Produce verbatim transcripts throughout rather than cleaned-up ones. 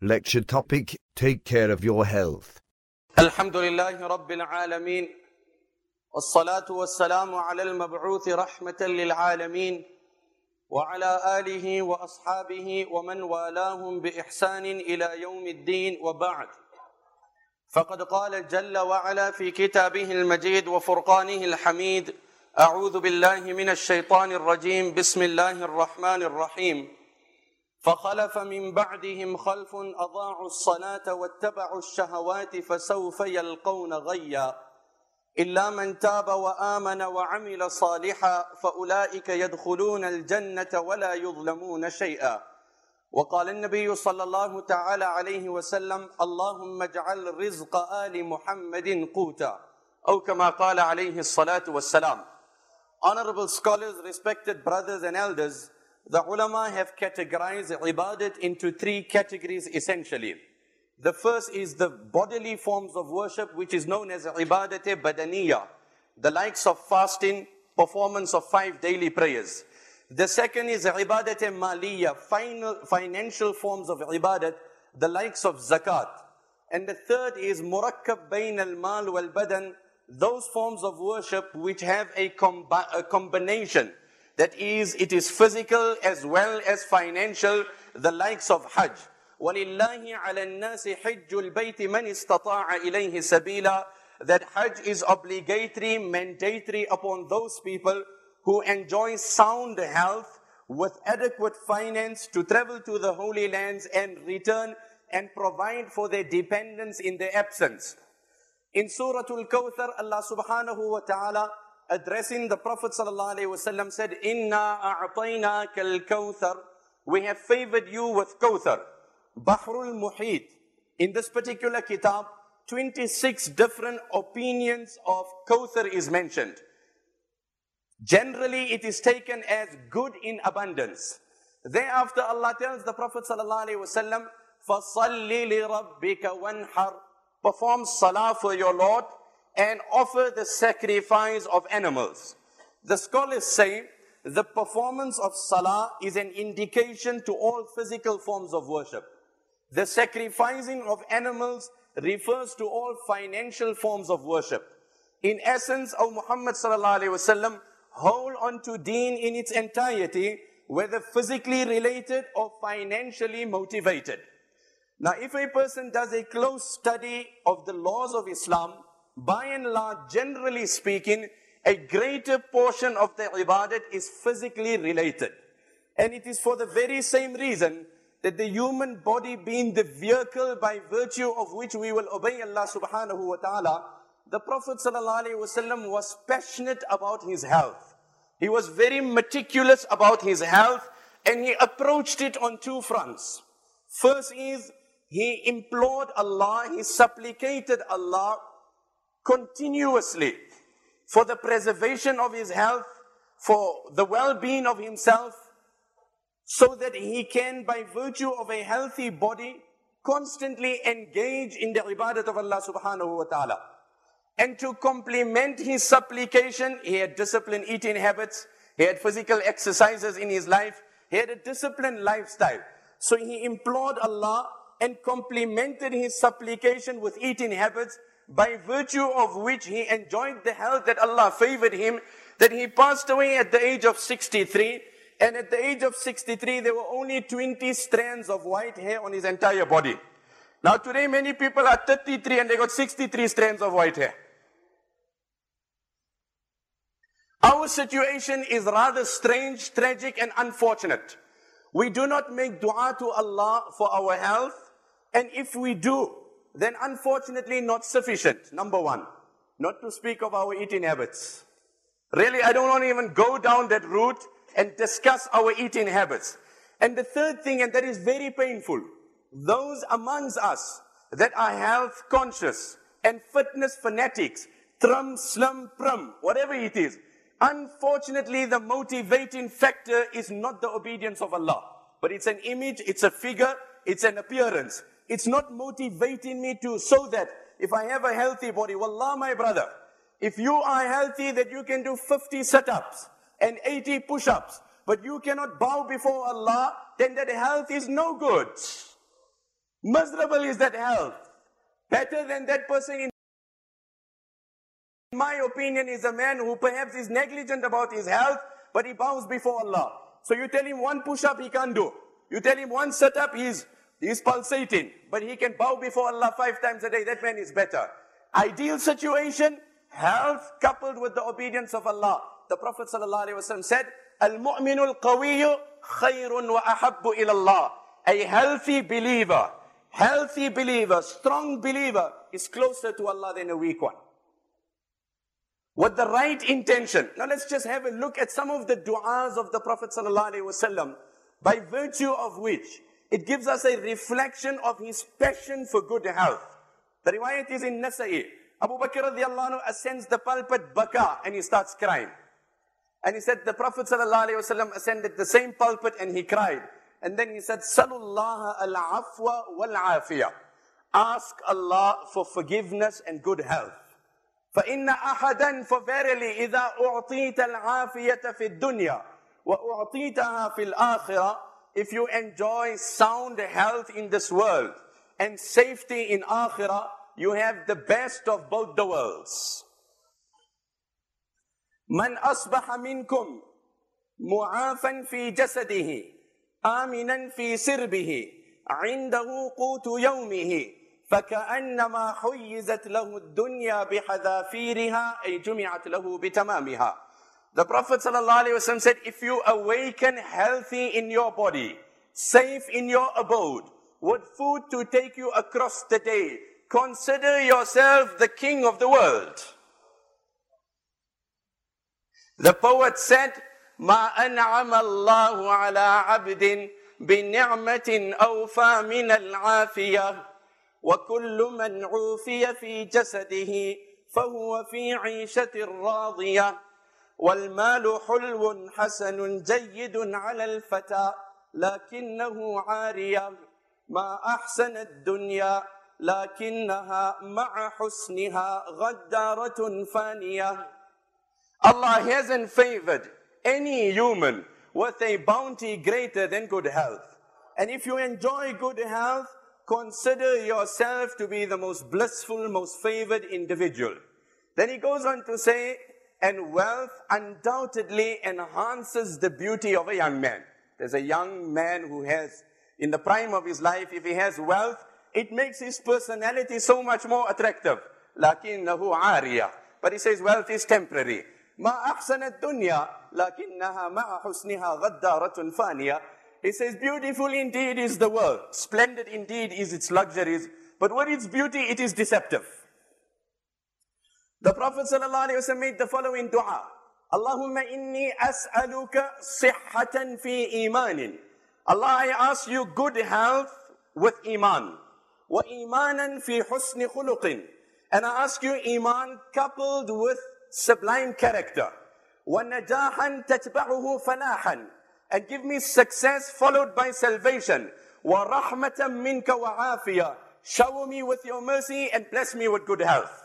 Lecture topic: Take care of your health. Alhamdulillahi Rabbil Alameen. Wassalatu wassalamu ala al-mab'uthi rahmatan lil alameen. Wa ala alihi wa ashabihi wa man walahum bi ihsanin ila yawmiddin wa ba'd. فقد قال جل وعلا في كتابه المجيد وفرقانه الحميد: أعوذ بالله من الشيطان الرجيم بسم الله الرحمن الرحيم. فخلف من بعدهم خلف أضاعوا الصلاة واتبعوا الشهوات فسوف يلقون غيا إلا من تاب وآمن وعمل صالحا فأولئك يدخلون الجنة ولا يظلمون شيئا. وقال النبي صلى الله تعالى عليه وسلم: اللهم اجعل رزق آل محمد قوتا، أو كما قال عليه الصلاة والسلام. Honorable scholars, respected brothers and elders, the ulama have categorized ibadat into three categories essentially. The first is the bodily forms of worship, which is known as ibadat badaniya, the likes of fasting, performance of five daily prayers. The second is ibadat maliya, final, financial forms of ibadat, the likes of zakat. And the third is murakkab bain al-mal wal-badan, those forms of worship which have a, combi a combination. That is, it is physical as well as financial, the likes of Hajj. وَلِلَّهِ عَلَى النَّاسِ حِجُّ الْبَيْتِ مَنِ اسْتَطَاعَ إِلَيْهِ سَبِيلًا. That Hajj is obligatory, mandatory upon those people who enjoy sound health with adequate finance to travel to the Holy Lands and return and provide for their dependents in their absence. In Surah Al-Kawthar, Allah subhanahu wa ta'ala, addressing the Prophet sallallahu alaihi wasallam, said, Inna a'tainaka al-Kawthar, we have favored you with Kawthar, Bahrul Muhit. In this particular kitab, twenty-six different opinions of Kawthar is mentioned. Generally, it is taken as good in abundance. Thereafter, Allah tells the Prophet sallallahu alaihi wasallam, فَصَلِّ لِرَبِّكَ وَانْحَرْ, perform salah for your Lord and offer the sacrifice of animals. The scholars say the performance of salah is an indication to all physical forms of worship. The sacrificing of animals refers to all financial forms of worship. In essence, O Muhammad sallallahu alaihi wasallam, hold on to deen in its entirety, whether physically related or financially motivated. Now, if a person does a close study of the laws of Islam, by and large, generally speaking, a greater portion of the ibadat is physically related. And it is for the very same reason that the human body being the vehicle by virtue of which we will obey Allah subhanahu wa ta'ala, the Prophet sallallahu alaihi wasallam was passionate about his health. He was very meticulous about his health, and he approached it on two fronts. First is, he implored Allah, he supplicated Allah continuously for the preservation of his health, for the well-being of himself, so that he can, by virtue of a healthy body, constantly engage in the ibadat of Allah subhanahu wa ta'ala. And to complement his supplication, he had disciplined eating habits, he had physical exercises in his life, he had a disciplined lifestyle. So he implored Allah and complemented his supplication with eating habits, by virtue of which he enjoyed the health that Allah favored him, that he passed away at the age of sixty-three, and at the age of sixty-three, there were only twenty strands of white hair on his entire body. Now today, many people are thirty-three and they got sixty-three strands of white hair. Our situation is rather strange, tragic, and unfortunate. We do not make dua to Allah for our health, and if we do, then unfortunately not sufficient. Number one, not to speak of our eating habits. Really, I don't want to even go down that route and discuss our eating habits. And the third thing, and that is very painful, those amongst us that are health conscious and fitness fanatics, trum, slum, prum, whatever it is, unfortunately the motivating factor is not the obedience of Allah, but it's an image, it's a figure, it's an appearance. It's not motivating me to, so that if I have a healthy body, wallah my brother, if you are healthy that you can do fifty sit-ups and eighty push-ups, but you cannot bow before Allah, then that health is no good. Miserable is that health. Better than that person, in my opinion, is a man who perhaps is negligent about his health, but he bows before Allah. So you tell him one push-up, he can't do. You tell him one sit-up, he's, he's pulsating, but he can bow before Allah five times a day. That man is better. Ideal situation, health coupled with the obedience of Allah. The Prophet ﷺ said, Al-mu'minu al-qawiyyu khayrun wa ahabbu ila Allah. A healthy believer, healthy believer, strong believer is closer to Allah than a weak one. With the right intention. Now let's just have a look at some of the du'as of the Prophet ﷺ, by virtue of which it gives us a reflection of his passion for good health. The riwayat is in Nasa'i. Abu Bakr radiallahu anhu ascends the pulpit, baka, and he starts crying. And he said the Prophet ﷺ ascended the same pulpit and he cried. And then he said, Salullah al-afwa wal-afiyah. Ask Allah for forgiveness and good health. فَإِنَّ أَحَدًا For verily, إِذَا أُعْطِيتَ الْعَافِيَةَ فِي الدُّنْيَا وَأُعْطِيتَهَا فِي الْآخِرَةِ If you enjoy sound health in this world and safety in akhirah, you have the best of both the worlds. مَنْ أَصْبَحَ مِنْكُمْ مُعَافًا فِي جَسَدِهِ آمِنًا فِي سِرْبِهِ عِنْدَهُ قُوتُ يَوْمِهِ فَكَأَنَّمَا حُيِّزَتْ لَهُ الدُّنْيَا بِحَذَافِيرِهَا أي جُمِعَتْ لَهُ بِتَمَامِهَا. The Prophet ﷺ said, if you awaken healthy in your body, safe in your abode, with food to take you across the day, consider yourself the king of the world. The poet said, مَا أَنْعَمَ اللَّهُ عَلَىٰ عَبْدٍ بِنِعْمَةٍ أَوْفَى مِنَ الْعَافِيَةِ وَكُلُّ مَنْ عُوفِيَ فِي جَسَدِهِ فَهُوَ فِي عِيشَةٍ رَاضِيَةٍ وَالْمَالُ حُلْوٌ حَسَنٌ جَيِّدٌ عَلَى الْفَتَى لَكِنَّهُ عَارِيَةٌ مَا أَحْسَنَ الدُّنْيَا لَكِنَّهَا مَعَ حُسْنِهَا غَدَّارَةٌ فَانِيَةٌ. Allah hasn't favored any human with a bounty greater than good health. And if you enjoy good health, consider yourself to be the most blissful, most favored individual. Then he goes on to say, and wealth undoubtedly enhances the beauty of a young man. There's a young man who has, in the prime of his life, if he has wealth, it makes his personality so much more attractive. لَكِنَّهُ عَارِيَةٌ. But he says wealth is temporary. مَا أَحْسَنَ الدُّنْيَا لَكِنَّهَا مَعَ حُسْنِهَا غَدَّارَةٌ فَانِيَةٌ. He says, beautiful indeed is the world. Splendid indeed is its luxuries. But with its beauty, it is deceptive. The Prophet ﷺ made the following dua. Allahumma inni as'aluka sihhatan fi imanin. Allah, I ask you good health with iman. Wa imanan fi husni khuluqin. And I ask you iman coupled with sublime character. Wa najahan tatba'uhu falahan. And give me success followed by salvation. Wa rahmatan minka wa afiyah. Shower me with your mercy and bless me with good health.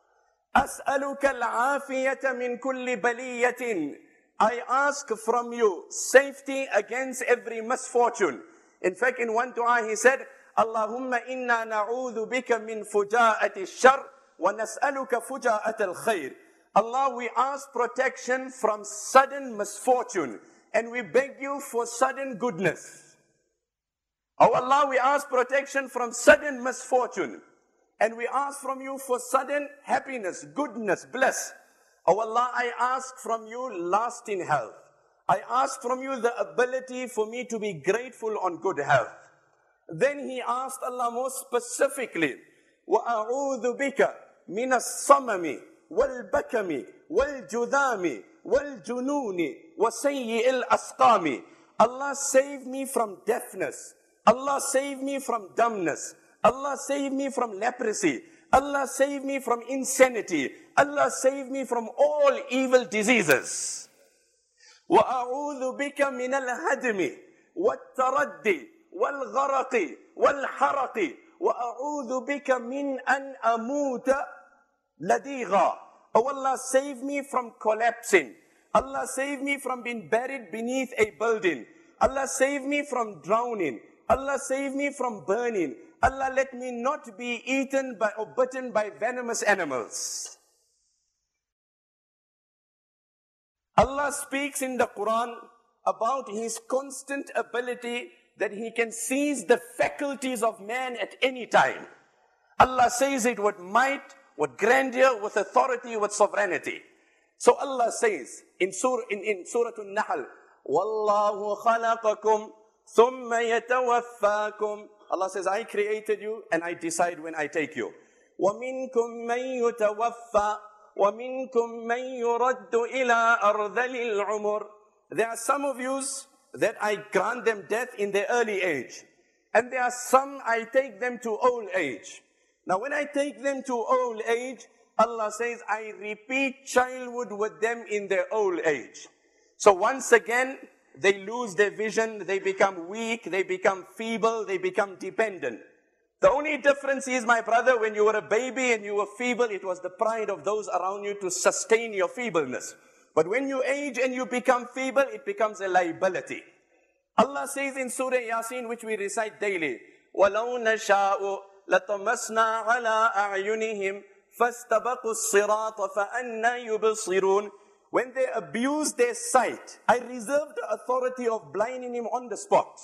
أسألك العافية من كل بلية. I ask from you safety against every misfortune. In fact, in one dua he said, Allahumma inna na'udhu bika min fuja'ati ash-shar wa nas'aluka fuja'at al-khair. Allah, we ask protection from sudden misfortune and we beg you for sudden goodness. Oh Allah, we ask protection from sudden misfortune. And we ask from you for sudden happiness, goodness, bliss. Oh Allah, I ask from you lasting health. I ask from you the ability for me to be grateful on good health. Then he asked Allah more specifically, وَأَعُوذُ بِكَ مِنَ الصَّمَمِ وَالْبَكَمِ وَالْجُذَامِ وَالْجُنُونِ وَسَيِّئِ الْأَسْقَامِ. Allah save me from deafness. Allah save me from dumbness. Allah save me from leprosy. Allah save me from insanity. Allah save me from all evil diseases. وَأَعُوذُ بِكَ مِنَ الْهَدْمِ وَالتَّرَدِّ وَالْغَرَقِ وَالْحَرَقِ وَأَعُوذُ بِكَ مِنْ أَنْ أَمُوتَ لَدِيغًا. Oh Allah, save me from collapsing. Allah save me from being buried beneath a building. Allah save me from drowning. Allah save me from burning. Allah, let me not be eaten by or bitten by venomous animals. Allah speaks in the Quran about His constant ability that He can seize the faculties of man at any time. Allah says it with might, with grandeur, with authority, with sovereignty. So Allah says in Surah, in, in Surah An-Nahl, وَاللَّهُ خَلَقَكُمْ ثُمَّ يَتَوَفَّاكُمْ. Allah says, I created you and I decide when I take you. وَمِنْكُمْ مَنْ يُتَوَفَّى وَمِنْكُمْ مَنْ يُرَدُّ إِلَىٰ أَرْذَلِ الْعُمُرِ. There are some of you that I grant them death in their early age. And there are some I take them to old age. Now when I take them to old age, Allah says, I repeat childhood with them in their old age. So once again, they lose their vision, they become weak, they become feeble, they become dependent. The only difference is, my brother, when you were a baby and you were feeble, it was the pride of those around you to sustain your feebleness. But when you age and you become feeble, it becomes a liability. Allah says in Surah Yasin, which we recite daily, وَلَوْ نَشَاءُ لَطَمَسْنَا عَلَىٰ أَعْيُنِهِمْ فَاسْتَبَقُوا الصِّرَاطَ فَأَنَّا يُبْصِرُونَ. When they abuse their sight, I reserve the authority of blinding him on the spot.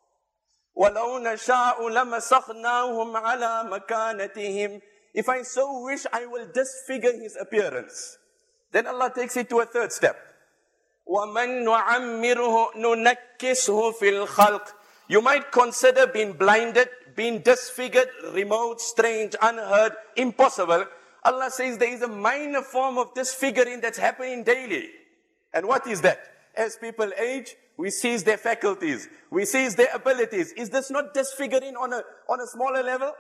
وَلَوْ نَشَاءُ لَمَسَخْنَاهُمْ عَلَىٰ مَكَانَتِهِمْ. If I so wish, I will disfigure his appearance. Then Allah takes it to a third step. وَمَنْ نُعَمِّرُهُ نُنَكِّسْهُ فِي الْخَلْقِ. You might consider being blinded, being disfigured, remote, strange, unheard, impossible. Allah says there is a minor form of disfiguring that's happening daily. And what is that? As people age, we seize their faculties, we seize their abilities. Is this not disfiguring on a, on a smaller level?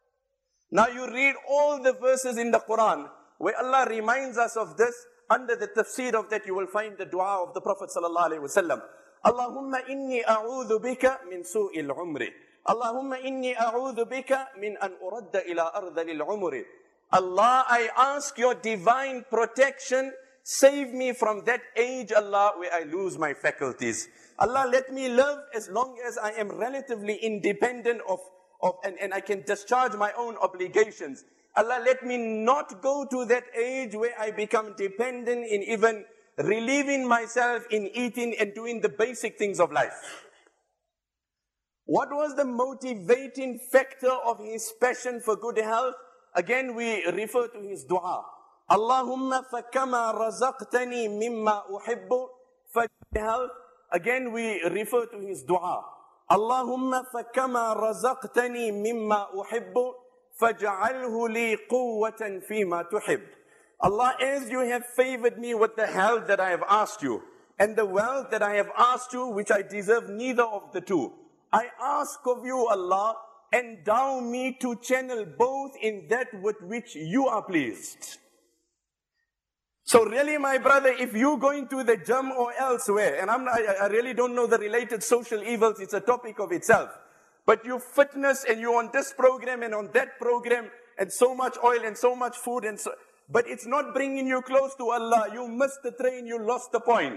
Now you read all the verses in the Quran where Allah reminds us of this. Under the tafsir of that, you will find the dua of the Prophet sallallahu alaihi wasallam. Allahumma inni a'udhu bika min su'il umri. Allahumma inni a'udhu bika min an uradda ila ardhalil umri. Allah, I ask your divine protection. Save me from that age, Allah, where I lose my faculties. Allah, let me live as long as I am relatively independent of, of and, and I can discharge my own obligations. Allah, let me not go to that age where I become dependent in even relieving myself in eating and doing the basic things of life. What was the motivating factor of his passion for good health? Again, we refer to his dua. Allahumma fakama razaqtani mimma uhibbu faj'al. Again, we refer to his dua. Allahumma fakama razaqtani mimma uhibbu faj'alhu li quwwatan fima tuhib. Allah, as you have favored me with the health that I have asked you, and the wealth that I have asked you, which I deserve neither of the two, I ask of you, Allah, endow me to channel both in that with which you are pleased. So really, my brother, if you're going to the gym or elsewhere, and I'm not, I really don't know the related social evils, it's a topic of itself. But you fitness and you're on this program and on that program and so much oil and so much food and so, but it's not bringing you close to Allah. You missed the train, you lost the point.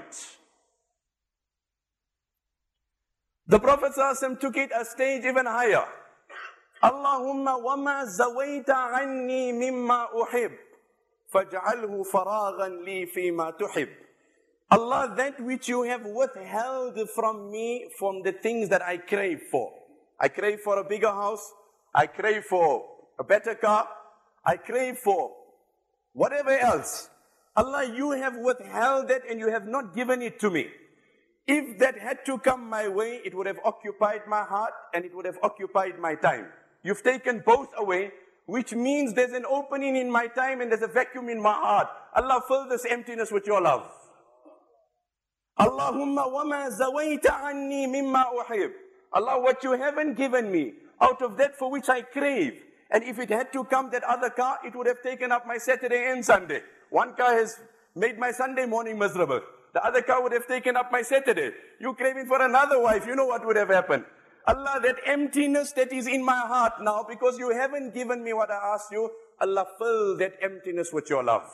The Prophet ﷺ took it a stage even higher. Allahumma wama zawaita anni mimma uhib. فَاجْعَلْهُ فَرَاغًا لِي فِي مَا تُحِبُّ. Allah, that which you have withheld from me from the things that I crave for. I crave for a bigger house. I crave for a better car. I crave for whatever else. Allah, you have withheld that and you have not given it to me. If that had to come my way, it would have occupied my heart and it would have occupied my time. You've taken both away, which means there's an opening in my time and there's a vacuum in my heart. Allah, fill this emptiness with your love. Allahumma wama zawaita anni mimma uhib. Allah, what you haven't given me, out of that for which I crave. And if it had to come that other car, it would have taken up my Saturday and Sunday. One car has made my Sunday morning miserable. The other car would have taken up my Saturday. You craving for another wife, you know what would have happened. Allah, that emptiness that is in my heart now, because you haven't given me what I asked you, Allah, fill that emptiness with your love.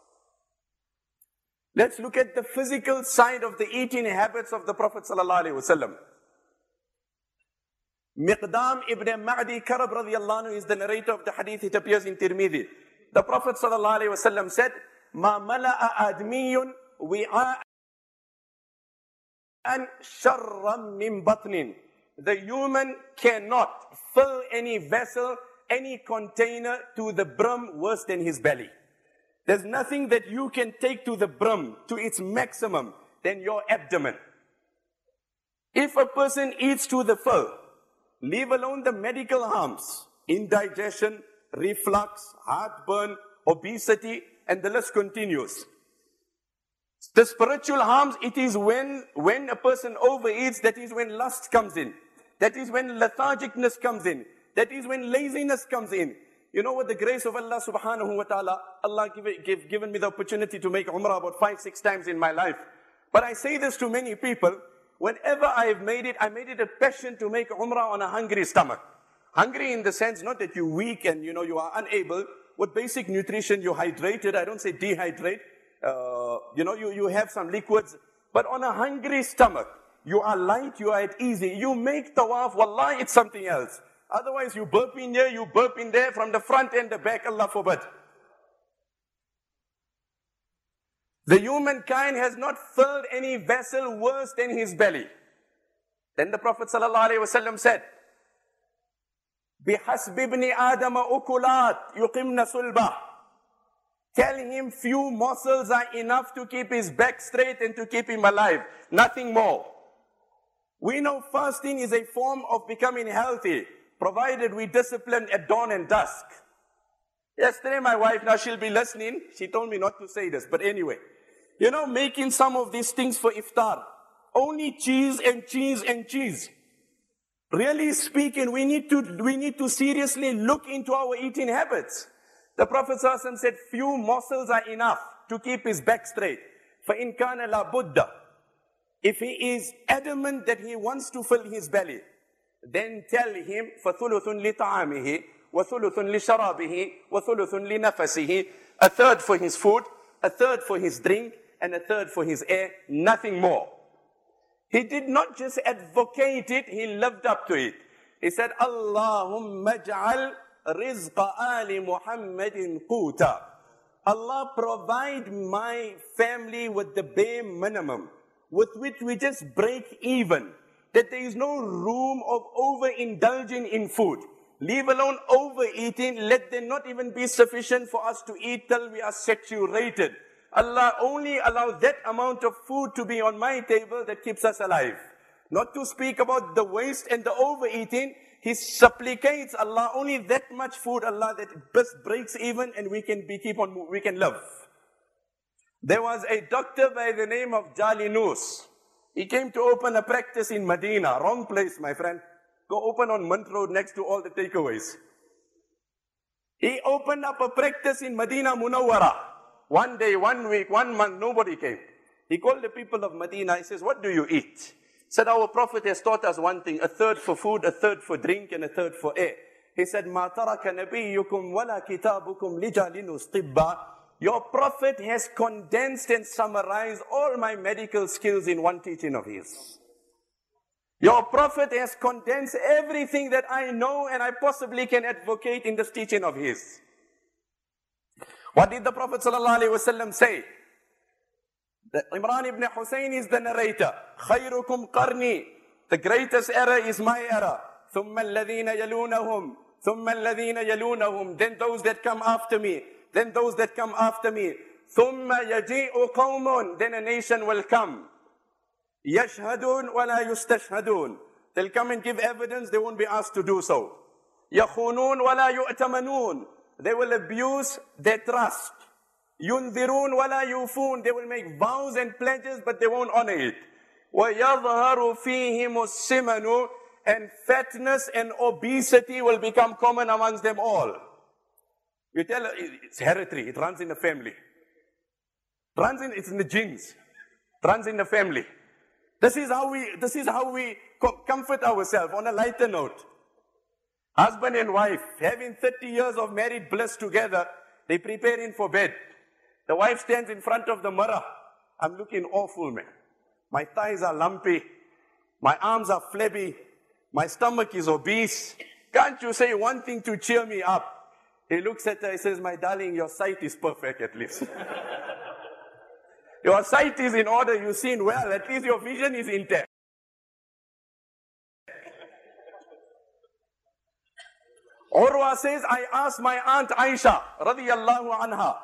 Let's look at the physical side of the eating habits of the Prophet sallallahu alaihi wasallam. Miqdam ibn Ma'di Karab radiallahu anhu is the narrator of the hadith. It appears in Tirmidhi. The Prophet sallallahu alayhi wa sallam said, Ma mala'a admiyun wi'a'an sharram min batnin. The human cannot fill any vessel, any container to the brim worse than his belly. There's nothing that you can take to the brim, to its maximum, than your abdomen. If a person eats to the full, leave alone the medical harms, indigestion, reflux, heartburn, obesity, and the list continues. The spiritual harms, it is when, when a person overeats, that is when lust comes in. That is when lethargicness comes in. That is when laziness comes in. You know what, the grace of Allah subhanahu wa ta'ala, Allah give, give, given me the opportunity to make Umrah about five, six times in my life. But I say this to many people, whenever I've made it, I made it a passion to make Umrah on a hungry stomach. Hungry in the sense, not that you're weak and you know you are unable. With basic nutrition, you're hydrated. I don't say dehydrate. Uh, you know, you, you have some liquids. But on a hungry stomach, you are light, you are at ease. You make tawaf, wallahi, it's something else. Otherwise, you burp in here, you burp in there, from the front and the back, Allah forbid. The humankind has not filled any vessel worse than his belly. Then the Prophet ﷺ said, بِحَسْبِ ابْنِ آدَمَ أُكُلَاتْ يُقِمْنَ صُلْبَهِ. Tell him few morsels are enough to keep his back straight and to keep him alive. Nothing more. We know fasting is a form of becoming healthy, provided we discipline at dawn and dusk. Yesterday my wife, now she'll be listening, she told me not to say this, but anyway. You know, making some of these things for iftar. Only cheese and cheese and cheese. Really speaking, we need to, we need to seriously look into our eating habits. The Prophet ﷺ said, few morsels are enough to keep his back straight. فَإِنْ كَانَ لَا بُدَّ. If he is adamant that he wants to fill his belly, then tell him, فَثُلُثٌ لِطَعَامِهِ وَثُلُثٌ لِشَرَابِهِ وَثُلُثٌ لِنَفَسِهِ. A third for his food, a third for his drink, and a third for his air, nothing more. He did not just advocate it, he lived up to it. He said, Allahumma ja'al rizqa ali Muhammadin quta. Allah, provide my family with the bare minimum, with which we just break even. That there is no room of overindulging in food. Leave alone overeating, let there not even be sufficient for us to eat till we are saturated. Allah only allows that amount of food to be on my table that keeps us alive. Not to speak about the waste and the overeating. He supplicates Allah only that much food, Allah, that just breaks even and we can be, keep on, we can live. There was a doctor by the name of Jalinus. He came to open a practice in Medina. Wrong place, my friend. Go open on Mint Road next to all the takeaways. He opened up a practice in Medina Munawwara. One day, one week, one month, nobody came. He called the people of Medina. He says, what do you eat? He said, our Prophet has taught us one thing, a third for food, a third for drink, and a third for air. He said, مَا تَرَكَ نَبِيُّكُمْ وَلَا كِتَابُكُمْ لِجَالِنُ طِبًّا. Your Prophet has condensed and summarized all my medical skills in one teaching of his. Your Prophet has condensed everything that I know and I possibly can advocate in this teaching of his. What did the Prophet ﷺ say? The Imran ibn Hussein is the narrator. خَيْرُكُمْ قَرْنِي. The greatest era is my era. ثُمَّ الَّذِينَ يَلُونَهُمْ ثُمَّ الَّذِينَ يَلُونَهُمْ. Then those that come after me. Then those that come after me. ثُمَّ يَجِيءُ قَوْمٌ. Then a nation will come. يَشْهَدُونَ وَلَا يُسْتَشْهَدُونَ. They'll come and give evidence, they won't be asked to do so. يَخُونُونَ وَلَا يُؤْتَمَنُونَ. They will abuse their trust. يُنذِرُونَ وَلَا يُوفُونَ. They will make vows and pledges, but they won't honor it. وَيَظْهَرُ فِيهِمُ السِّمَنُ. And fatness and obesity will become common amongst them all. You tell her, it's hereditary, it runs in the family. It runs in, it's in the genes. It runs in the family. This is how we, this is how we comfort ourselves on a lighter note. Husband and wife, having thirty years of married bliss together, they preparing for bed. The wife stands in front of the mirror. I'm looking awful, man. My thighs are lumpy. My arms are flabby. My stomach is obese. Can't you say one thing to cheer me up? He looks at her, he says, my darling, your sight is perfect at least. Your sight is in order, you've seen well, at least your vision is intact. Urwa says, I asked my aunt Aisha, radiyallahu anha,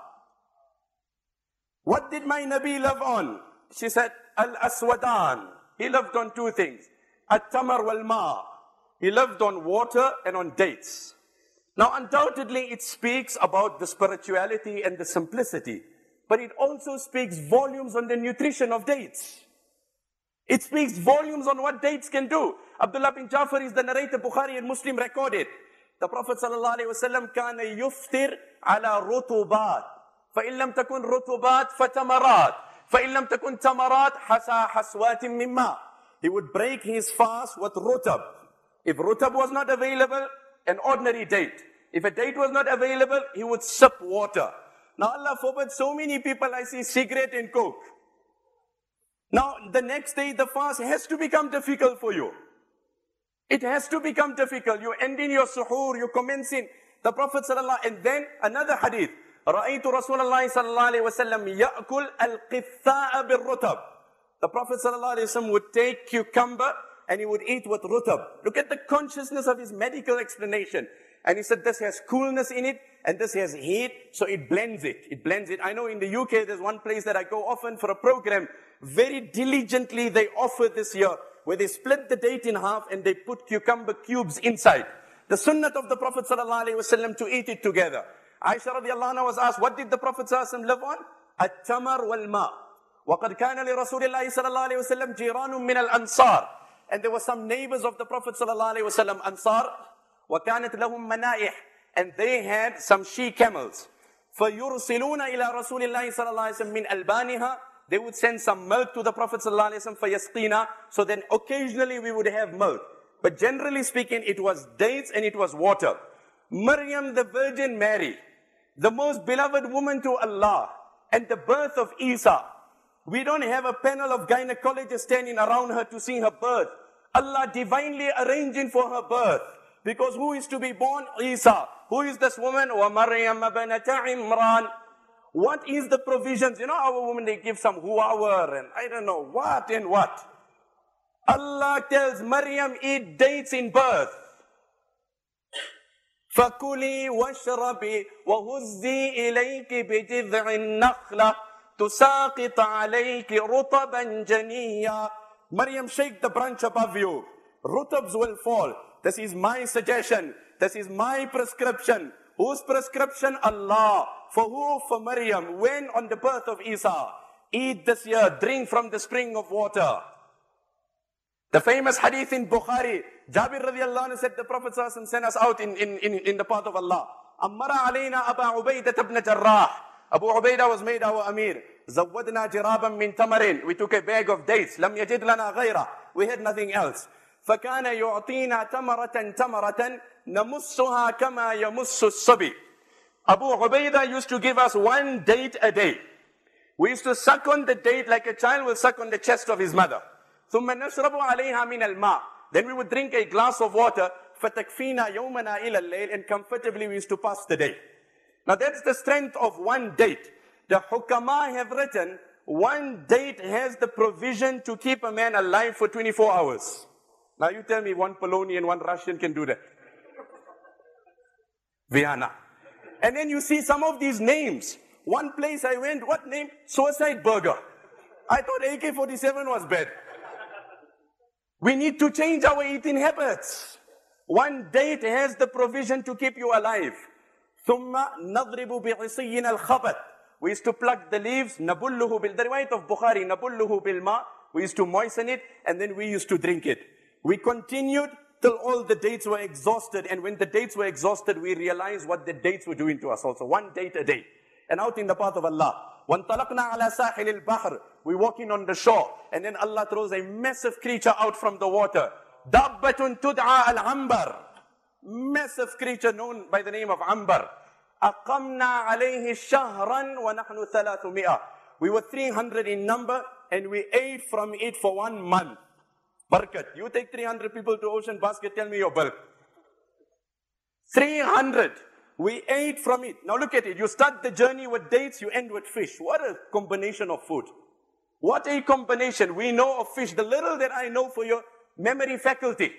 what did my Nabi love on? She said, al-aswadan. He loved on two things. At-tamar wal-ma. He loved on water and on dates. Now, undoubtedly, it speaks about the spirituality and the simplicity. But it also speaks volumes on the nutrition of dates. It speaks volumes on what dates can do. Abdullah bin Jafar is the narrator, Bukhari and Muslim recorded. The Prophet sallallahu alaihi wasallam kana yuftir ala rutubat. فَإِن لَمْ تَكُنْ رُطُبَاتٍ فَتَمَرَاتٍ فَإِن لَمْ تَكُنْ تَمَرَاتٍ حَسَى حَسْوَاتٍ مِمَّا. He would break his fast with rutab. If rutab was not available, an ordinary date. If a date was not available, he would sip water. Now Allah forbid, so many people I see cigarette and coke. Now the next day the fast has to become difficult for you. It has to become difficult. You end in your suhoor, you commence in the Prophet sallallahu, and then another hadith. رَأَيْتُ رَسُولَ اللَّهِ صَلَّى اللَّهُ عَلَيْهِ وَسَلَّمْ يَأْكُلْ الْقِثَّاءَ بِالرُّتَبِ. The Prophet sallallahu alayhi wa sallam would take cucumber and he would eat with rutab. Look at the consciousness of his medical explanation. And he said this has coolness in it and this has heat, so it blends it. It blends it. I know in the U K there's one place that I go often for a program. Very diligently they offer this year where they split the date in half and they put cucumber cubes inside. The sunnah of the Prophet sallallahu alayhi wa sallam to eat it together. Aisha radiallahu anha was asked, what did the Prophet sallallahu alayhi wa sallam live on? At-tamar wal-ma. وَقَدْ كَانَ لِرَسُولِ اللَّهِ صَلَى اللَّهُ عَلَيْهِ وَسَلَّمْ جِيرَانٌ مِّنَ الْأَنصَارِ. And there were some neighbors of the Prophet sallallahu alayhi wa sallam, Ansar. وَكَانَتْ لَهُمْ مَنَائِحٌ. And they had some she-camels. فَيُرْسِلُونَ إِلَى رَسُولِ اللَّهِ صَلَى اللَّهُ عَلَيْهِ وَسَلَّمْ مِنْ أَلْبَانِهَا. They would send some milk to the Prophet sallallahu alayhi wa sallam فَيَسْقِينَا. So then occasionally we would have milk. But generally speaking, it was dates and it was water. Maryam, the Virgin Mary, the most beloved woman to Allah, and the birth of Isa. We don't have a panel of gynecologists standing around her to see her birth. Allah divinely arranging for her birth. Because who is to be born? Isa. Who is this woman? وَمَرْيَمَ بَنَتَ عِمْرَانَ. What is the provisions? You know, our women, they give some huawar and I don't know what and what. Allah tells Maryam, eat dates in birth. فَكُلِي وَاشْرَبِي وَهُزِّي إِلَيْكِ بِجِذْعِ النَّخْلَةِ تُسَاقِطَ عَلَيْكِ رُطَبًا جَنِيًّا. Maryam, shake the branch above you. Rutabs will fall. This is my suggestion. This is my prescription. Whose prescription? Allah. For who? For Maryam. When? On the birth of Isa. Eat this year. Drink from the spring of water. The famous hadith in Bukhari, Jabir radiallahu anhu said the Prophet sallallahu alaihi wasallam sent us out in, in, in, in the path of Allah. Ammara alayna Aba Ubaidah ibn Jarrah. Abu Ubaidah was made our Amir. Zawadna jiraban min tamarin. We took a bag of dates. Lam yajid lana ghayra. We had nothing else. فَكَانَ يُعْطِينَا تَمَرَةً تَمَرَةً نَمُسُّهَا كَمَا يَمُسُّ الصَّبِي. Abu Ubaidah used to give us one date a day. We used to suck on the date like a child will suck on the chest of his mother. ثُمَّ نَشْرَبُ عَلَيْهَا مِنَ الْمَاءِ. Then we would drink a glass of water. فَتَكْفِينَا يَوْمَنَا إِلَى اللَّيْلِ. And comfortably we used to pass the day. Now that's the strength of one date. The hukama have written, one date has the provision to keep a man alive for twenty-four hours. Now you tell me one Polonian, one Russian can do that. Vienna. And then you see some of these names. One place I went, what name? Suicide Burger. I thought A K forty-seven was bad. We need to change our eating habits. One date has the provision to keep you alive. ثُمَّ نَضْرِبُ بِعِصِيِّنَا الْخَبَتِ. We used to pluck the leaves, نَبُلُّهُ بِالْ. The riwayat of Bukhari, نَبُلُّهُ بِالْمَا. We used to moisten it and then we used to drink it. We continued till all the dates were exhausted. And when the dates were exhausted, we realized what the dates were doing to us also. One date a day. And out in the path of Allah. وَانْطَلَقْنَا عَلَى سَاحِلِ الْبَحْرِ. We're walking on the shore. And then Allah throws a massive creature out from the water. دَبَّةٌ تُدْعَى الْعَمْبَرِ. Massive creature known by the name of Ambar. أَقَمْنَا عَلَيْهِ شَهْرًا وَنَحْنُ ثَلَاثُمِئَةٍ. We were three hundred in number and we ate from it for one month. Barakat. You take three hundred people to Ocean Basket, tell me your bill. three hundred. We ate from it. Now look at it. You start the journey with dates, you end with fish. What a combination of food. What a combination. We know of fish. The little that I know for your memory faculty.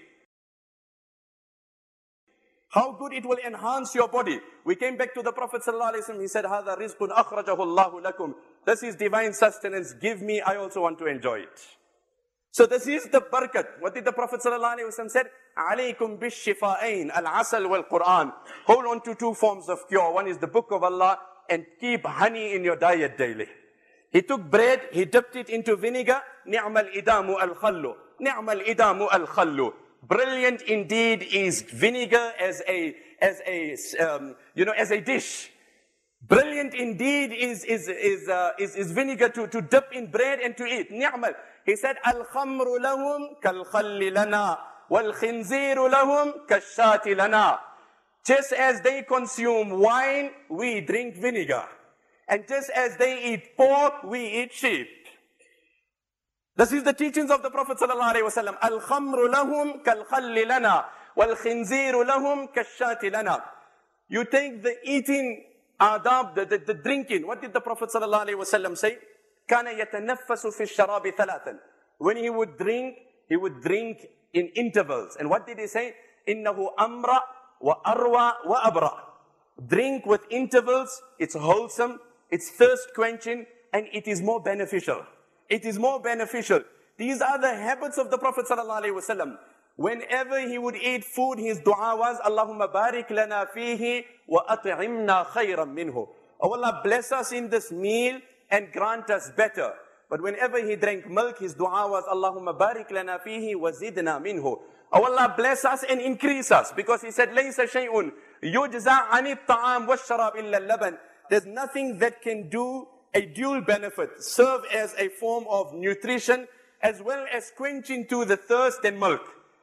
How good it will enhance your body. We came back to the Prophet ﷺ. He said, هَذَا رِزْقٌ أَخْرَجَهُ اللَّهُ لَكُمْ. This is divine sustenance. Give me, I also want to enjoy it. So this is the barakat. What did the Prophet ﷺ said? عَلَيْكُمْ بِالشِّفَاءَيْن الْعَسَلْ وَالْقُرْآنِ. Hold on to two forms of cure. One is the book of Allah, and keep honey in your diet daily. He took bread, he dipped it into vinegar. نِعْمَ الْإِدَامُ الْخَلُّ نِعْمَ الْإِدَامُ الْخَلُّ. Brilliant indeed is vinegar as a, as a, um, you know, as a dish. Brilliant indeed is, is, is, uh, is, is vinegar to, to dip in bread and to eat. Ni'mal. He said, Al-khamru lahum kal-khalli lana, wal-khinziru lahum kal-shati lana. Just as they consume wine, we drink vinegar. And just as they eat pork, we eat sheep. This is the teachings of the Prophet ﷺ. Al-khamru lahum kal-khalli lana, wal-khinziru lahum kal-shati lana. You take the eating adab, the, the, the drinking. What did the Prophet ﷺ say? كَانَ يَتَنَفَّسُ فِي الشَّرَابِ ثَلَاثًا. When he would drink, he would drink in intervals. And what did he say? إِنَّهُ أَمْرَ وَأَرْوَى وَأَبْرَى. Drink with intervals. It's wholesome, it's thirst quenching, and it is more beneficial. It is more beneficial. These are the habits of the Prophet ﷺ. Whenever he would eat food, his dua was, Allahumma barik lana fihi wa at'imna khayran minhu. Oh Allah, bless us in this meal and grant us better. But whenever he drank milk, his dua was, Allahumma barik lana fihi wa zidna minhu. Oh Allah, bless us and increase us. Because he said, Laysa shay'un yujza anit ta'am wa sharab illa laban. There's nothing that can do a dual benefit, serve as a form of nutrition, as well as quenching to the thirst and milk.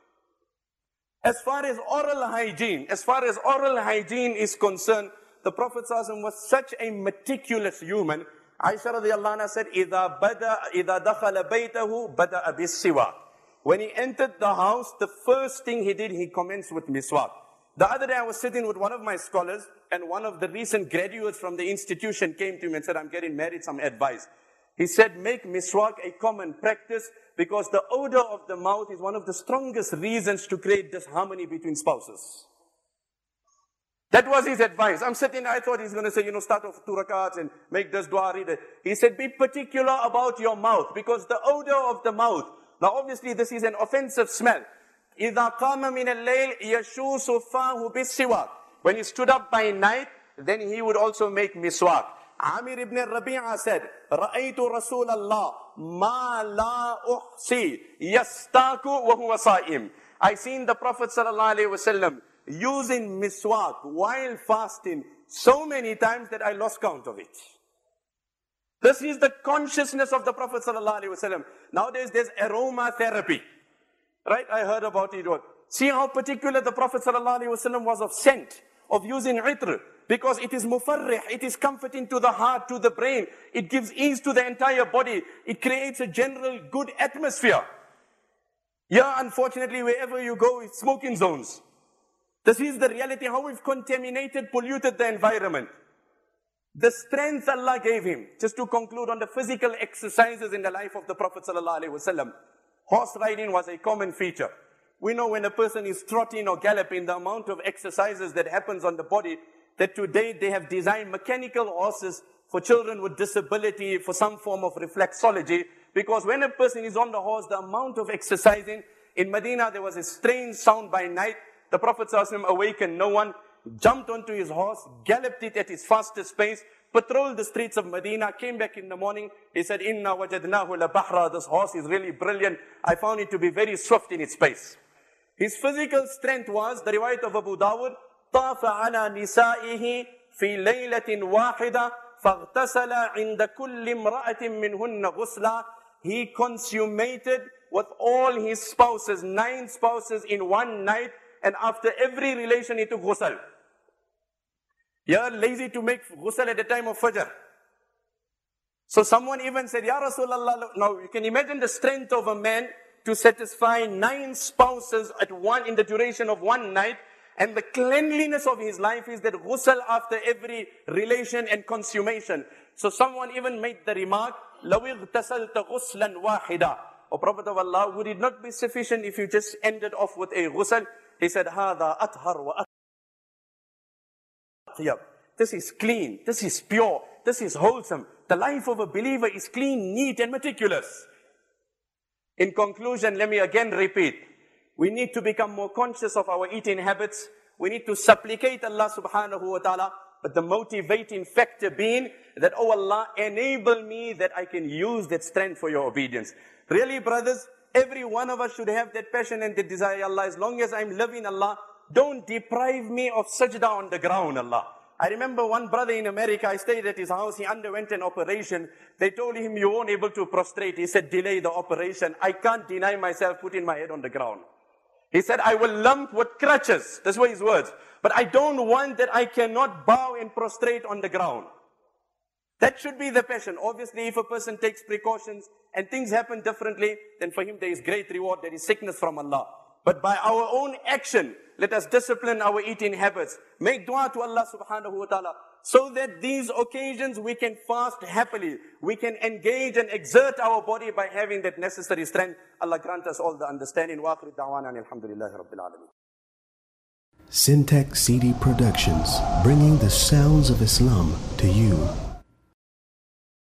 As far as oral hygiene, as far as oral hygiene is concerned, the Prophet ﷺ was such a meticulous human. Aisha radiallahu anha said, إِذَا بَدَأَ إِذَا دَخَلَ بَيْتَهُ بَدَأَ بِالسِّوَاكِ. When he entered the house, the first thing he did, he commenced with miswak. The other day I was sitting with one of my scholars, and one of the recent graduates from the institution came to me and said, I'm getting married, some advice. He said, make miswak a common practice, because the odor of the mouth is one of the strongest reasons to create disharmony between spouses. That was his advice. I'm sitting, I thought he's going to say, you know, start off two rakats and make this dua, read it. He said, be particular about your mouth, because the odor of the mouth, now obviously this is an offensive smell. إِذَا قَامَ مِنَ اللَّيْلِ يَشُوسُ فَاهُ بِالسِّوَاكِ. When he stood up by night, then he would also make miswak. Amir ibn Rabi'a said, رَأَيْتُ رَسُولَ اللَّهِ مَا لَا أُحْسِي يَسْتَاكُ وَهُوَ صَائِمٌ. I seen the Prophet ﷺ using miswak while fasting so many times that I lost count of it. This is the consciousness of the Prophet ﷺ. Nowadays there's aromatherapy. Right? I heard about it. See how particular the Prophet ﷺ was of scent, of using itr. Because it is mufarrih, it is comforting to the heart, to the brain. It gives ease to the entire body. It creates a general good atmosphere. Yeah, unfortunately, wherever you go, it's smoking zones. This is the reality, how we've contaminated, polluted the environment. The strength Allah gave him. Just to conclude on the physical exercises in the life of the Prophet ﷺ. Horse riding was a common feature. We know when a person is trotting or galloping, the amount of exercises that happens on the body, that today they have designed mechanical horses for children with disability, for some form of reflexology. Because when a person is on the horse, the amount of exercising, in Medina there was a strange sound by night. The Prophet ﷺ awakened no one, jumped onto his horse, galloped it at his fastest pace, patrolled the streets of Medina, came back in the morning. He said, Inna wajadnahu la bahra. This horse is really brilliant. I found it to be very swift in its pace. His physical strength was, the riwayat of Abu Dawud, طَافَ عَلَى نِسَائِهِ فِي لَيْلَةٍ وَاحِدَةٍ فَاغْتَسَلَ عِنْدَ كُلِّ امْرَأَةٍ مِّنْهُنَّ غُسْلًا. He consummated with all his spouses, nine spouses in one night, and after every relation he took ghusl. You're lazy to make ghusl at the time of Fajr. So someone even said, Ya Rasulullah, now you can imagine the strength of a man to satisfy nine spouses at one in the duration of one night. And the cleanliness of his life is that ghusl after every relation and consummation. So someone even made the remark, لَوْ اغْتَسَلْتَ غُسْلًا وَاحِدًا. O Prophet of Allah, would it not be sufficient if you just ended off with a ghusl? He said, هَذَا أَطْهَرْ وَأَطْيَبْ. This is clean, this is pure, this is wholesome. The life of a believer is clean, neat and meticulous. In conclusion, let me again repeat. We need to become more conscious of our eating habits. We need to supplicate Allah subhanahu wa ta'ala. But the motivating factor being that, oh Allah, enable me that I can use that strength for your obedience. Really, brothers, every one of us should have that passion and the desire, Allah, as long as I'm living, Allah, don't deprive me of sajda on the ground, Allah. I remember one brother in America, I stayed at his house, he underwent an operation. They told him, you won't able to prostrate. He said, delay the operation. I can't deny myself putting my head on the ground. He said, I will lump with crutches. Those were his words. But I don't want that I cannot bow and prostrate on the ground. That should be the passion. Obviously, if a person takes precautions and things happen differently, then for him there is great reward, there is sickness from Allah. But by our own action, let us discipline our eating habits. Make dua to Allah subhanahu wa ta'ala. So that these occasions we can fast happily. We can engage and exert our body by having that necessary strength. Allah grant us all the understanding. Wa akhir da'wana alhamdulillahi rabbil alameen. Syntax C D Productions, bringing the sounds of Islam to you.